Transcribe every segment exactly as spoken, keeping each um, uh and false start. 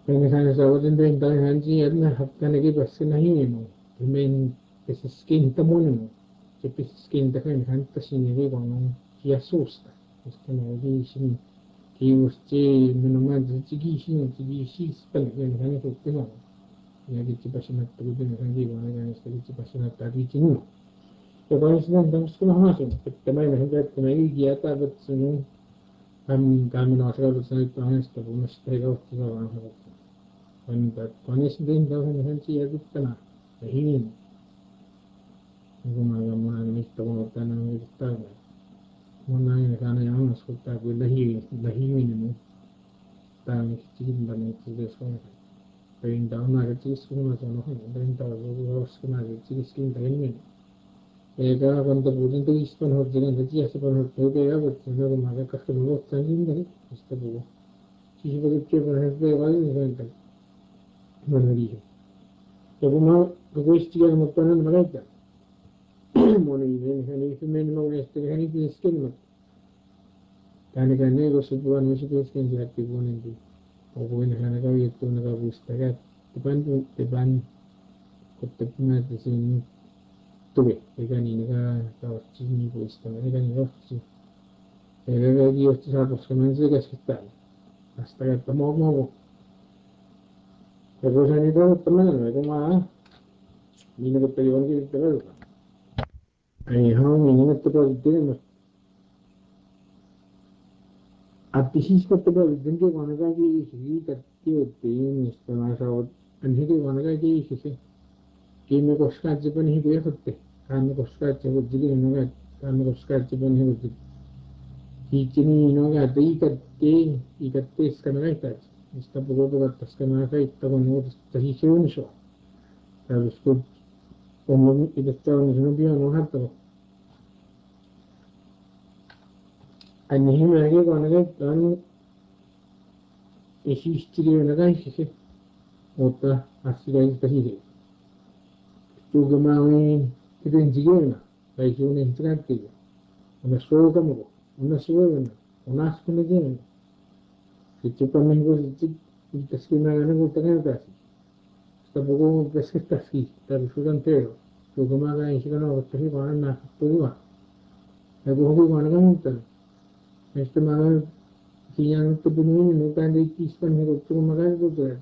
Pengesansa din tayo hanji at na hapka na giba sinahin mo. Remain skin ta mo no. Jepi skin ta kan han ta siniri ko no Jesus ta. Este na gi sin ki usti minuma jigi sin jigi si spell kan kan ko te no. Ya gi ti pasina tu din kan gi wa ga este gi ti pasina ta gi tin no. Pero con eso no estamos con los más. También la gente que me guía ta bet sunu am camino a hacer los años esto, unos tres o cuatro cuando con ese din da una gente ya gitana hin kuma ga muna mista kuma tana mista muna ne kana ya mun sulta ko lahi lahi ne mu ta ne cikin da ne ce so ne pain down na ga ci su na so no den ta zo ros na ga ci skin da ne e ga quando budin to ispan ho jene da ci ase pan ho ga ya ko na ma ga ka ko no tangin ne ista bu ci ba ke ba ne ga ne ga mana dice dopo ma questi che non fanno magari mon in hani men mo este hani di skin mo tane ka ne go su buan mo su skin ja ti buan ndi o go ne kana ka yetto na ka busta ga depan depan ko te na de sin tuve e ka ni ka ka ci ni go sta ne ka ni go ci e le ga io sta sa posso non si che sta hasta que tomo mo pero sanito también me toma mino que te digo que te veo ai ha mino que te puedo Artisismo dinge wanagagi higi katti utin istamasa anhige wanagagi higi kime koskatje pan higi yakutte kame koskatje hujjigi inoga kame koskatje pan higi hichini inoga dei katte ikatte iskanaga itach ista pugo pugo taskanaga itta kono tahishiun sho tabiskut omo itatta ono biyo no hatta anhime higi wanagagi tan esistere nagai higi Ota asirai tahiri. Juga maui kita injigena. Baik una intrati. Una solo kamu. Una solo na. Una askuna jena. Kita pamengo sit kita skina gana ko tangan tasi. Sta poco pesqueta fi. Tar sudan tero. Juga maga injigena ko tahi wana na tuwa. Na ko hobi wana kamutan. Este maga kiyan to bununi no kande kispan ko to maga ko to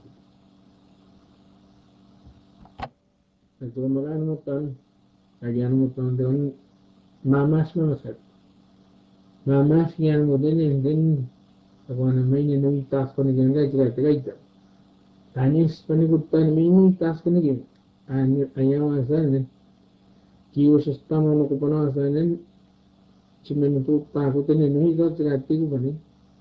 Nagtumbagaan mo tan, lagyan mo tan doon, mamas mo masat. Mamas yan mo din and then, ako na may ninong task ko na gyan guys, gaya gaya. Tanis panigutan may ninong task ko na gyan. Ayaw asan, kiyo sa stama no ko pa na asan, simenuto pa ko tanin, nung ikaw tsagati ko pa ni.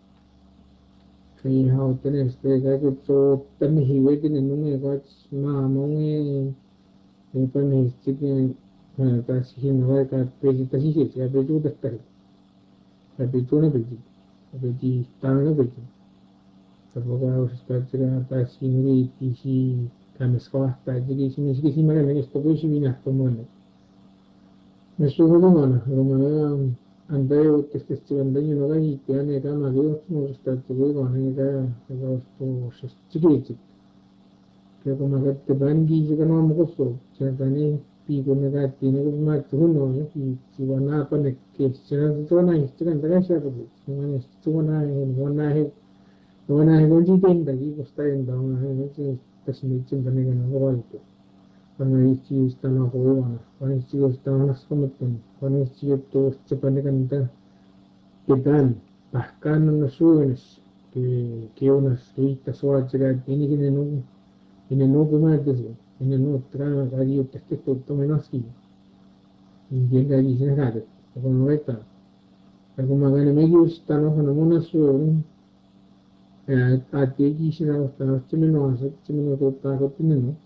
Kaya hao tanin, kaya ko so tamihiway tanin, nung ikaw mamong eh, Ipon ni chicken tasihin nawa ka peji tasihin ka peji udakkar ka peji na peji ka peji tang na peji saboga uskachira tasihin ni tisi kamis kwa taji sini sini sini mana ni stopo sini na tomone mesu hono mana mana andai o teste chanda ni naga ni tiane ka ma go no uskachira ko ne ka ka sto chikin Kaya kung magkataban gi sa kanong magusto, sa tani pigo na dati na kung matuno, si wana pa na kesya na ito na histo kan taga siya kabu. Mga histo na wana he wana he kung jitin dagi kusta yun daw na he si tasmitsin pa na ganang kawal ko. Kung histo histo na ko wana, kung histo histo na nas kumatun, kung histo histo sa pa na kanta kitan, bahkan na nasuwanas, que unas ritas o al llegar tiene que no ine no kuma desu ine no tra gari o teste to to menos ki inde gari sin hade ko no eta ko magane me gusta no no mona su eh a te gi sin na sta no chime no sa chime no to ta ko tin no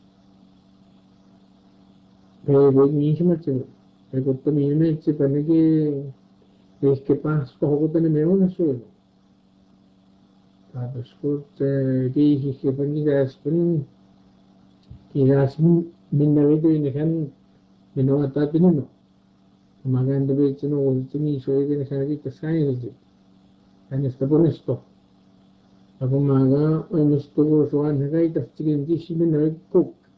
pe ve mi shi ma che pe ko to mi me che pane ke es que pas ko ko tene me no su ta besku te gi hi ke pani ga spin Quizás minnavedo in kan minawata pinino. Maganda ba ito no ultimi so yung kanakita science. Ano sta po nesto. Ako maga, ay mas tugo so an hagai tas chicken di shimin na cook.